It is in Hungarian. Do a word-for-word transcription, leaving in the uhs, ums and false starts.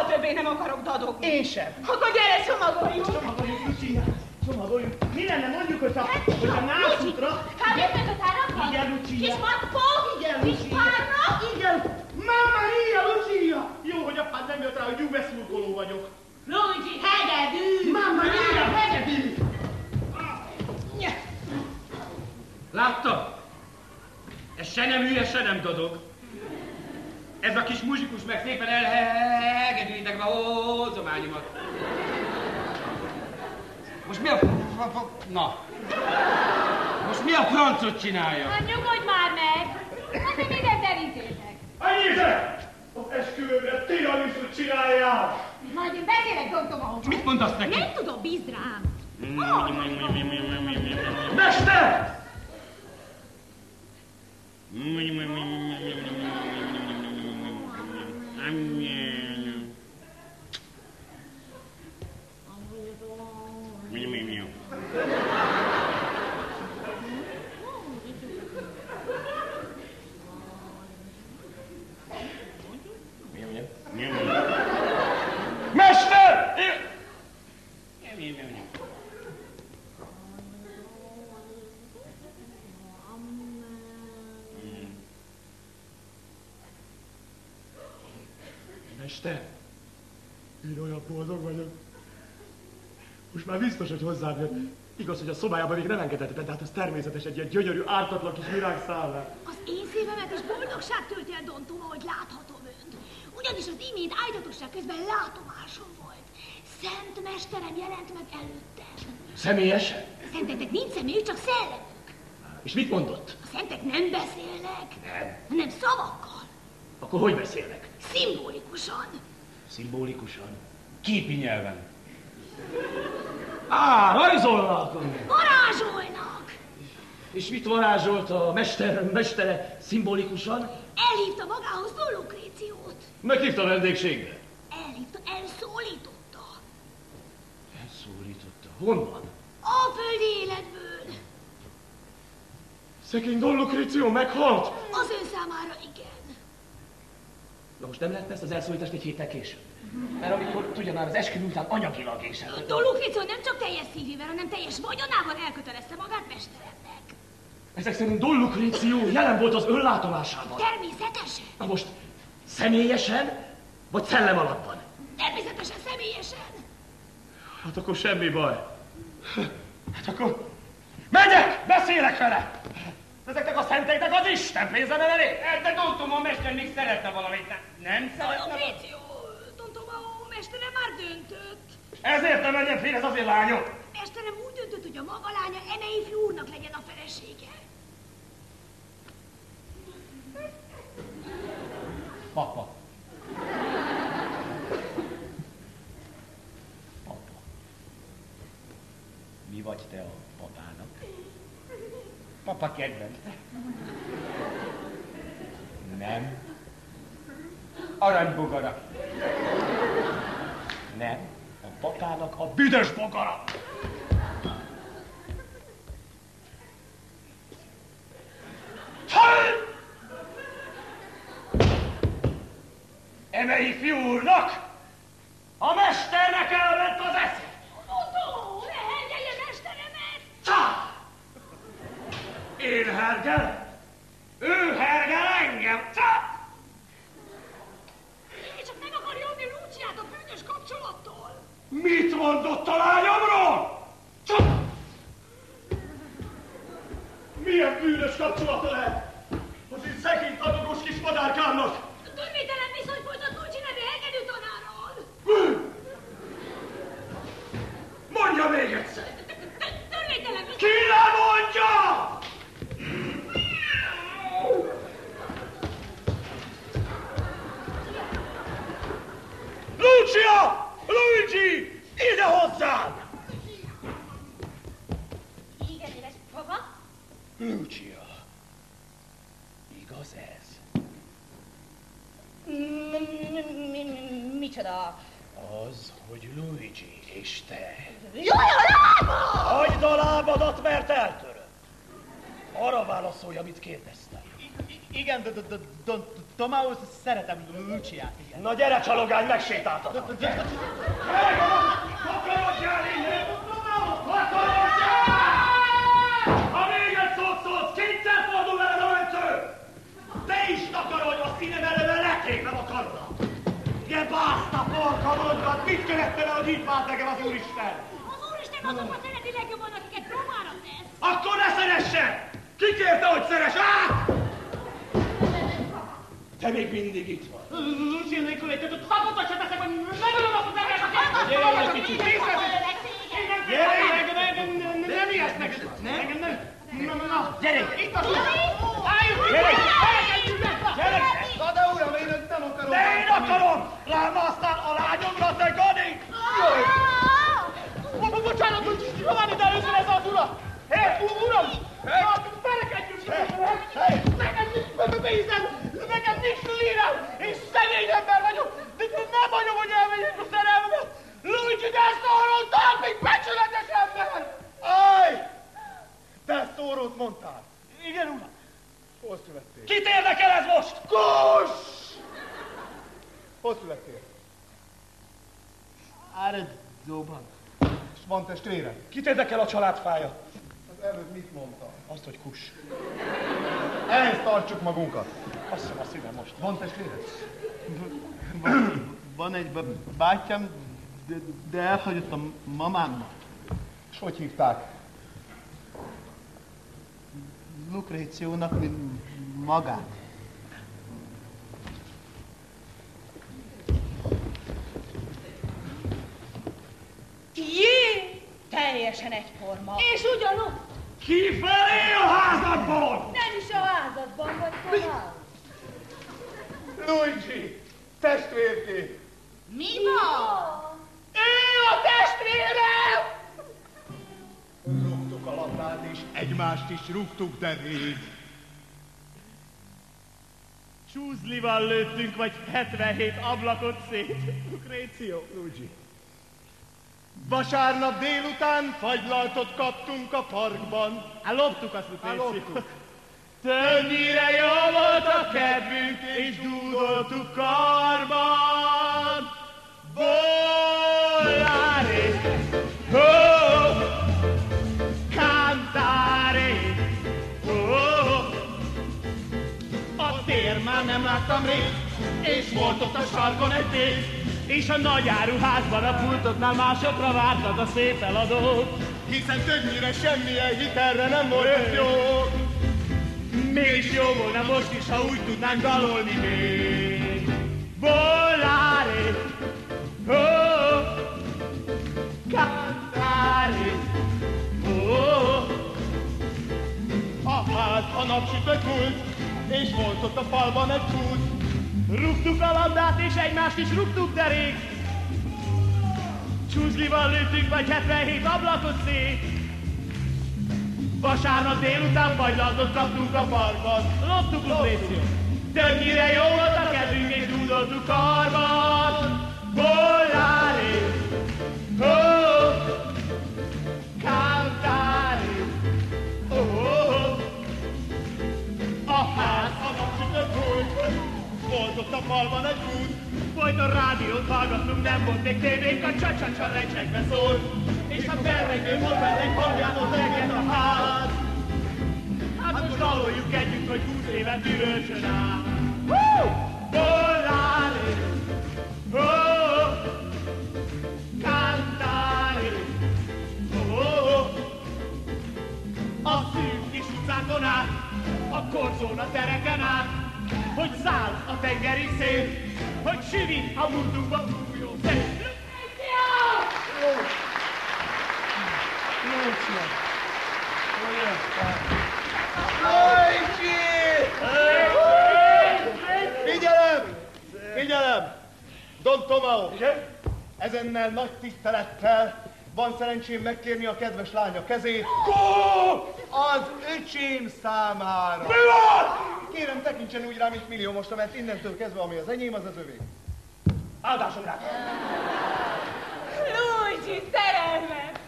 többé nem akarok dadogni. Én sem. Akkor gyere, csomagoljunk. Csomagoljunk, Lucia. Csomagoljunk. Mi lenne mondjuk, hogyha, hogyha nászútra... Kávét meg a tárakat? Igen, Lucia. Kis matkó? Igen, Kis Lucia. párna? Igen. Mamma mia, Lucia. Jó, hogy apád nem jött rá, hogy gyúbeszurkoló vagyok. Luigi, hegedű! Mamma mia, hegedű! Látta? Ez se nem hülye, se nem dodog. Ez a kis muzsikus meg szépen elhegedűítek a hozományomat. Most mi a... Na. Most mi a francot csinálja? Hát nyugodj már meg! Hát nem ide terítétek. Anyéze! Az esküvőmre tiramisu csináljál! Majd én beszélek Dontomahhoz. Mit mondasz neki? Nem tudom, bízd rám. Mester! Mester! Mester, én olyan boldog vagyok. Most már biztos, hogy hozzám jön. Igaz, hogy a szobájában még nem engedett, de hát az természetes, egy ilyen gyönyörű, ártatlan kis virágszálnál. Az én szívemet is boldogság tölti el, Don Toma, hogy láthatom önt. Ugyanis az imént áldozatosság közben látomásom volt. Szent mesterem jelent meg előttem. Személyesen? A szenteknek nincs személyük, csak szellemük. És mit mondott? A szentek nem beszélnek, Nem. hanem szavakkal. Akkor hogy beszélnek? Szimbolikusan. Szimbólikusan? Képi nyelven. Á, rajzolnak! Varázsolnak. És mit varázsolt a mester, mestere szimbolikusan? Elhívta magához Don Lucréciót. Meghívta a vendégségbe. Elhívta, elszólította. Elszólította. Honnan? A földi életből. Szegény Don Lucréció meghalt? Az ön számára igen. Na most nem lehetne ezt az elszólítást egy héttel később? Mert amikor tudja már az esküvő után anyagilag és el. Don Lucréció nem csak teljes szívével, hanem teljes vagyonával elkötelezte magát mesteremnek. Ezek szerint Don Lucréció jelen volt az önlátomásában. Természetesen. Na most személyesen, vagy szellem alapban? Természetesen személyesen. Hát akkor semmi baj. Hát akkor megyek, beszélek vele! Ezeknek a szenteknek az Isten pénze nem elég? De Don Toma mester még szeretne valamit. Nem, nem Don szeretne? Lucréció, Don Toma mestere már döntött. Ezért nem menjen fél ez az én lányom. Mesterem úgy döntött, hogy a maga lánya eme ifjú úrnak legyen a felesége. Papa. Papa. Mi vagy te a papának? Papa kedvence. Nem. Aranybogara. Nem. A papának a büdös bogara. Emei fiúrnak a mesternek elment az esze. Don, ne hergelje mesteremet! Csá! Én hergel? Ő hergel engem? Csá! És csak meg akarja adni Luciát a bűnös kapcsolattól. Mit mondott a lányomról? Csá! Milyen bűnös kapcsolata lehet? Az én szegény tanulós kis madárkámnak! Törvénytelen viszony folytat Luci nevű hegedű tanárral. Mondja még egyszer! Törvénytelen viszony... Ki lemondja! Lucia! Luigi! Ide hozzám! Igen, édes papa? Lucia, igaz ez? Micsoda? Az, hogy Luigi és te. Jaj, a lába! Hagyd a lábadat, mert eltöröm. Arra válaszolj, amit kérdeztem. Igen, Don Tomao, szeretem Luciát, igen. Na gyere, csalogány, megsétáltatom. Gyere! Takarodjál innen! Takarodjál! Ha még egy szót szólsz, kétszer fordul veled a mentő! Te is takarodj, a színem eleve letépem a karodat! Ge bászta porkarodgat, mit kellett vele, hogy itt vált nekem az Úristen? Az Úristen azokat szereti legjobban, akiket próbára tesz. Akkor ne szeressen! Ki kérte, hogy szeress? Á! Te még mindig itt vagy. Lucia, Nikolai, te hallgatod, se teszek, hogy megölöm azt az embert, aki... Gyere egy kicsit! Gyere, nem ijesznek! Nem, nem, nem, na, Gyere! itt a Lucia! Álljunk! Gyere! Gyere! Na de uram, én ezt nem akarom! De én akarom! Rámásztál a lányomra, te Gani! Bocsánat, hogy van ide először ez az ura! Hé, uram! Berekedjünk! Nekem hiszen, nekem nincs lírám! Én szegény ember vagyok! De nem vagyok, hogy elmegyek a szerelmemet! Luigi, de szóról tart, mint becsületes ember! Aj! Te szórót mondtál! Igen, uram! Hol születtél? Kit érdekel ez most? Kus! Hol születtél? Áredóban. És van testvére? Kit érdekel a családfája? Az előbb mit mondta? Azt, hogy kus. Ehhez tartsuk magunkat. Azt hiszem a szívem most. Van testvére? Van egy bátyám, de, de elhagyott a mamámnak. És hogy hívták? Lukréciónak, mint magát. Jé! Teljesen egyforma. És ugyanúgy. Kifelé a házadból! Nem is a házadban vagy talán. Luigi! Testvérké! Mi van? Ő a testvérem! Rúgtuk a labdát és egymást is rúgtuk, de rég. Csúzlival lőttünk, vagy hetvenhét ablakot szét. Lukréció. Luigi. Vasárnap délután fagylaltot kaptunk a parkban. Hát loptuk azt, Lukréció. Loptuk. Többnyire jó volt a kedvünk, és dúdoltuk karban. Volare, oh, cantare, oh. A tér már nem láttam rég, és volt ott a sarkon egy pénz, és a nagy áruházban a pultoknál másokra vártad a szép eladót. Hiszen többnyire semmilyen hitelre nem voltunk jó. Mégis jó volna most is, ha úgy tudnánk dalolni még. Volare, oh, cantare, oh. A ház a napsütött múlt, és volt ott a falban egy kút. Rúgtuk a labdát, és egymást is rúgtuk, de rég. Csúzlival lőttünk, vagy hetvenhét ablakot szét. Vasárnap délután fagylaltot kaptunk a parkban. Loptuk, Lukréció. Többnyire jó volt a kedvünk, és dúdoltuk karban. Volare, oh, cantare, oh. A ház a napsütött múlt, volt ott a falban egy kút. Folyton rádiót hallgattunk, nem volt még tévénk, a csa-csa-csa recsegve szólt. És a felregő volt egy hangjától regged a ház. Hát most daloljuk együtt, hogy húsz évet ürösön áll. Volare, oh, cantare, oh. A szűk kis utcákon át, a korzón a tereken át, hogy száll a tengeri szél, hogy süvít a mundunkba fújó szél. Luigi! Figyelem! Figyelem! Don Tomao! Ezennel nagy tisztelettel van szerencsém megkérni a kedves lánya kezét. Az öcsém számára. Mi van? Kérem, tekintsen úgy rá, mint milliómosra, mert innentől kezdve, ami az enyém, az az övé. Áldásom rá! Luigi, szerelmem!